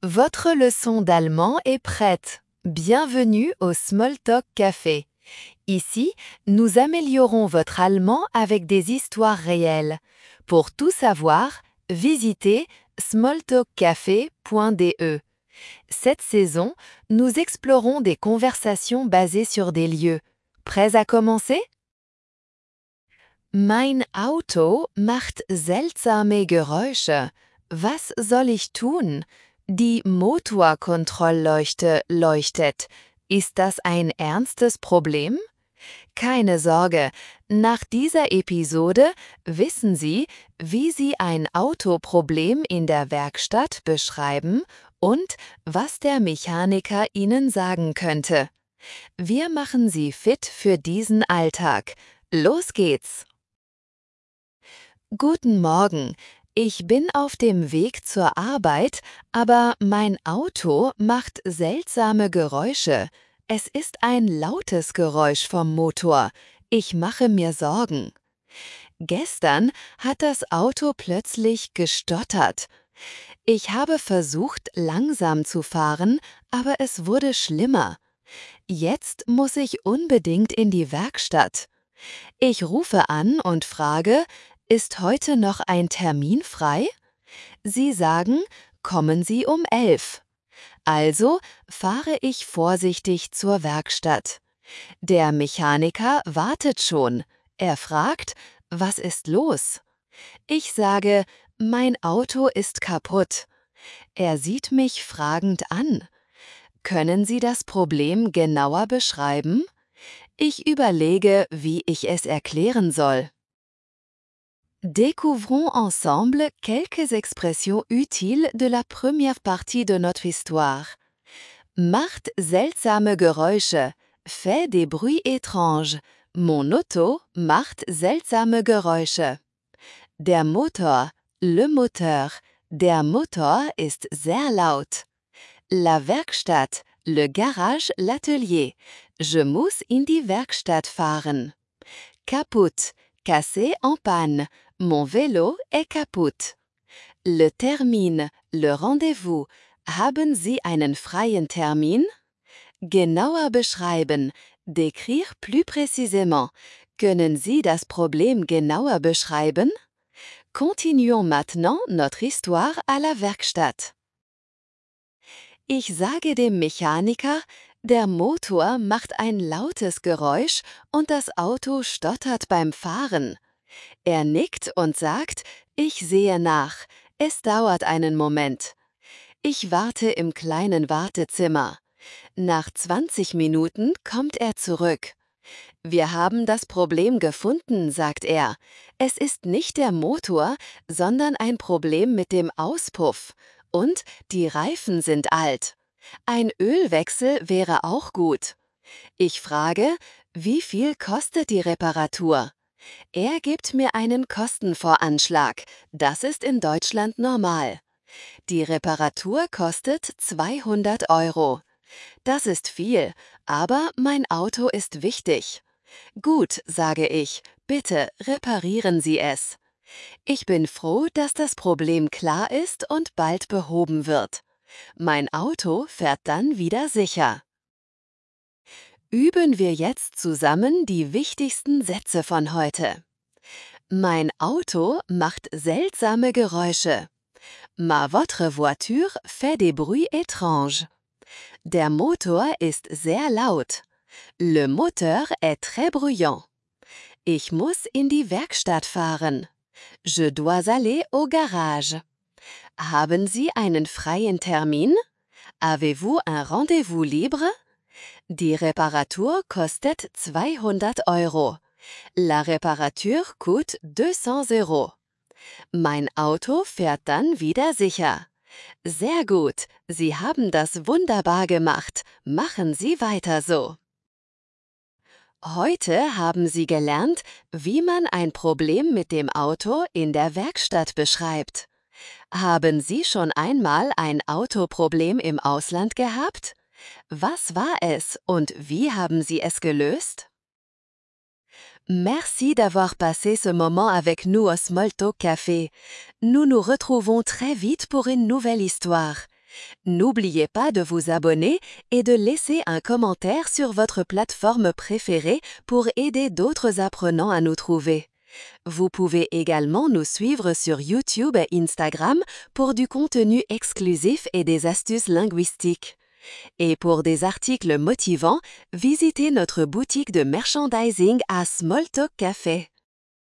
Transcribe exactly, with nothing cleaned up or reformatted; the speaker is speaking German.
Votre leçon d'allemand est prête. Bienvenue au Smalltalk Café. Ici, nous améliorons votre allemand avec des histoires réelles. Pour tout savoir, visitez smalltalk café point d e. Cette saison, nous explorons des conversations basées sur des lieux. Prêts à commencer? Mein Auto macht seltsame Geräusche. Was soll ich tun? Die Motorkontrollleuchte leuchtet. Ist das ein ernstes Problem? Keine Sorge, nach dieser Episode wissen Sie, wie Sie ein Autoproblem in der Werkstatt beschreiben und was der Mechaniker Ihnen sagen könnte. Wir machen Sie fit für diesen Alltag. Los geht's! Guten Morgen, ich bin auf dem Weg zur Arbeit, aber mein Auto macht seltsame Geräusche. Es ist ein lautes Geräusch vom Motor. Ich mache mir Sorgen. Gestern hat das Auto plötzlich gestottert. Ich habe versucht, langsam zu fahren, aber es wurde schlimmer. Jetzt muss ich unbedingt in die Werkstatt. Ich rufe an und frage, ist heute noch ein Termin frei? Sie sagen, kommen Sie um elf. Also fahre ich vorsichtig zur Werkstatt. Der Mechaniker wartet schon. Er fragt, was ist los? Ich sage, mein Auto ist kaputt. Er sieht mich fragend an. Können Sie das Problem genauer beschreiben? Ich überlege, wie ich es erklären soll. Découvrons ensemble quelques expressions utiles de la première partie de notre histoire. Macht seltsame Geräusche, fait des bruits étranges. Mon auto macht seltsame Geräusche. Der Motor, le moteur. Der Motor ist sehr laut. La Werkstatt, le garage, l'atelier. Je muss in die Werkstatt fahren. Kaputt, cassé, en panne. Mon vélo est kaputt. Le Termin, le Rendezvous. Haben Sie einen freien Termin? Genauer beschreiben. Décrire plus précisément. Können Sie das Problem genauer beschreiben? Continuons maintenant notre histoire à la Werkstatt. Ich sage dem Mechaniker, der Motor macht ein lautes Geräusch und das Auto stottert beim Fahren. Er nickt und sagt, ich sehe nach, es dauert einen Moment. Ich warte im kleinen Wartezimmer. Nach zwanzig Minuten kommt er zurück. Wir haben das Problem gefunden, sagt er. Es ist nicht der Motor, sondern ein Problem mit dem Auspuff. Und die Reifen sind alt. Ein Ölwechsel wäre auch gut. Ich frage, wie viel kostet die Reparatur? Er gibt mir einen Kostenvoranschlag. Das ist in Deutschland normal. Die Reparatur kostet zweihundert Euro. Das ist viel, aber mein Auto ist wichtig. Gut, sage ich, bitte reparieren Sie es. Ich bin froh, dass das Problem klar ist und bald behoben wird. Mein Auto fährt dann wieder sicher. Üben wir jetzt zusammen die wichtigsten Sätze von heute. Mein Auto macht seltsame Geräusche. Ma votre voiture fait des bruits étranges. Der Motor ist sehr laut. Le moteur est très bruyant. Ich muss in die Werkstatt fahren. Je dois aller au garage. Haben Sie einen freien Termin? Avez-vous un rendez-vous libre? Die Reparatur kostet zweihundert Euro. La Reparatur coûte deux cents Euro. Mein Auto fährt dann wieder sicher. Sehr gut, Sie haben das wunderbar gemacht. Machen Sie weiter so. Heute haben Sie gelernt, wie man ein Problem mit dem Auto in der Werkstatt beschreibt. Haben Sie schon einmal ein Autoproblem im Ausland gehabt? Was war es und wie haben Sie es gelöst? Merci d'avoir passé ce moment avec nous au Smalltalk Café. Nous nous retrouvons très vite pour une nouvelle histoire. N'oubliez pas de vous abonner et de laisser un commentaire sur votre plateforme préférée pour aider d'autres apprenants à nous trouver. Vous pouvez également nous suivre sur YouTube et Instagram pour du contenu exclusif et des astuces linguistiques. Et pour des articles motivants, visitez notre boutique de merchandising à Smalltalk Café.